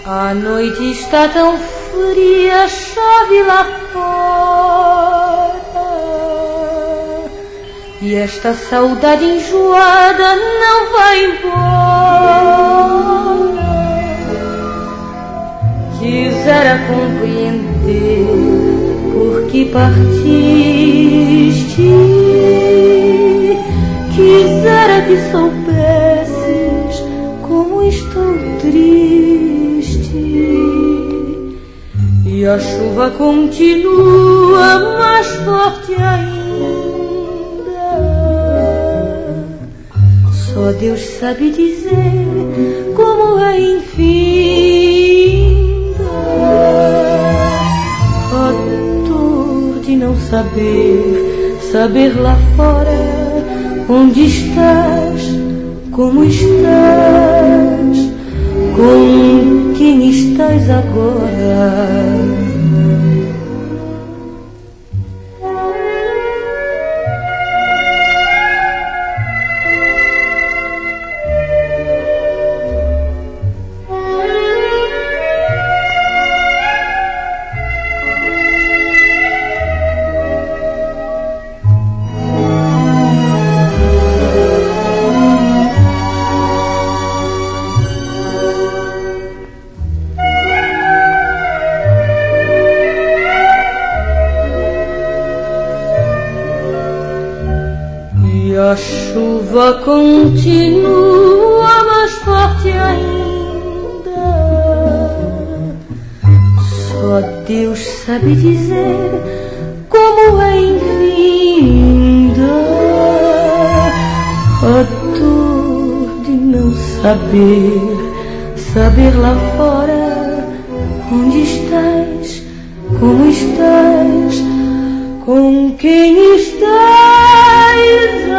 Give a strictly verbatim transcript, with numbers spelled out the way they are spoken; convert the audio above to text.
A noite está tão fria, chove lá fora, e esta saudade enjoada não vai embora. Quisera compreender por que partiste, quisera que soubesses como estou triste. E a chuva continua mais forte ainda. Só Deus sabe dizer como é infinda a dor de não saber, saber lá fora onde estás, como estás, com quem estás agora. E a chuva continua mais forte ainda. Só Deus sabe dizer como é infinda a dor de não saber, saber lá fora onde estás, como estás, com quem estás